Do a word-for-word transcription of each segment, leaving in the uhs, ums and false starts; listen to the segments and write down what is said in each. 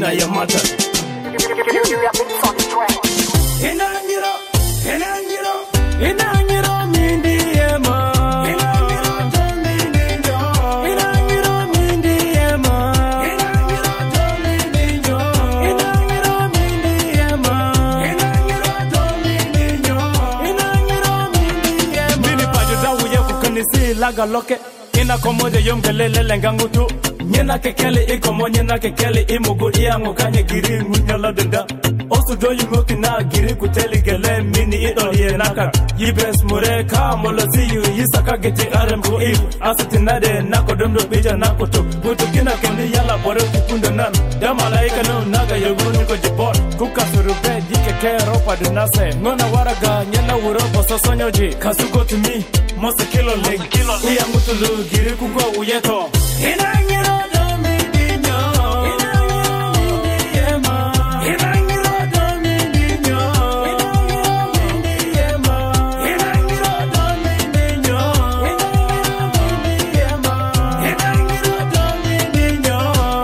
ina ya mata. Ina ngiro, ina ngiro, ina ngiro mindi ema. Ina ngiro to mindi njo. Ina ngiro mindi ema. Ina ngiro to mindi njo. Ina ngiro mindi ema. Ina ngiro to mindi njo. Ina ngiro mindi ema. Mini pajo da wuye kukanisi laga loke. Ina komode yom kelele lengangutu. Nyena kekele ikomo nyena kekele imugo iyango kanye giri ngunyala denda. Osu do yumoki na giri kuteli gele mini idol ye naka. Yibes mureka molo siyu yisaka geti arem go ibu. Asiti nade nako domdo bija nako to. Butu gina kendi yala bore kupundo nan. Dama laika no naga yogu niko jibor. Kuka surube dike ke ropa dunase. Ngona waraga nyena urobo sosonyoji. Kasuko to me, mosa kilo leg. Iya mutulu giri kuko uyeto. Ina ngiro do mindi nyo. Ina ngiro mindi ema. Ina ngiro do mindi nyo. Ina ngiro mindi ema. Ina ngiro do mindi nyo. Ina ngiro mindi ema. Ina ngiro do mindi nyo.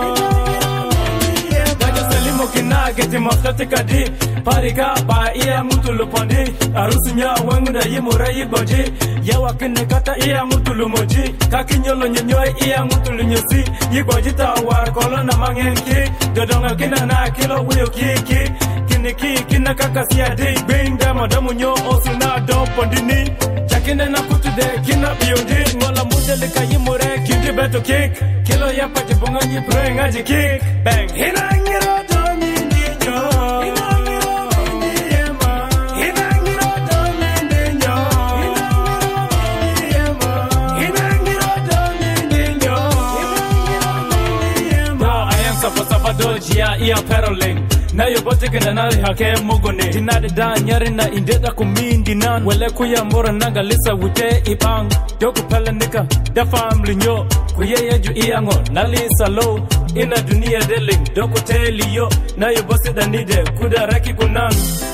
Gajo selimo kina geti maftate kadi. Parika ba iya mutulu pondi. Arusunya wengunda yimura yiboji. Yawa kene kata iya mutulu moji. Kakinyolo nyenyoy iya mutulu nyosi. Yiboji tawar kolo na mangenki. Dodonga kina na kilo wiyo kiki. Kine ki kina kakasia day bing dama damu nyo osu na do pondini. Chakine na kutude kina biyodi. Ngola mudele ka yimure kindi beto kick. Kilo ya pati bunga nyipre ngaji kick. Bang. Hina ngiro do mindi nyo. Hina ngiro mindi ema. Hina ngiro do mindi nyo. Hina ngiro mindi ema. Hina ngiro do mindi nyo. Hina ngiro mindi ema. No, I am sapa sapa doji ya iya peroling. Na yo bote kena nari hake mugone. Tinade da nyari na indeda kumindi nan. Wele kuya mora naga lisa wute ipang. Doku pala nika da family nyo. Kuye yeju iyango na lisa low. Ina dunia deling doku teli yo. Na yo bote da nide kuda raki kunan.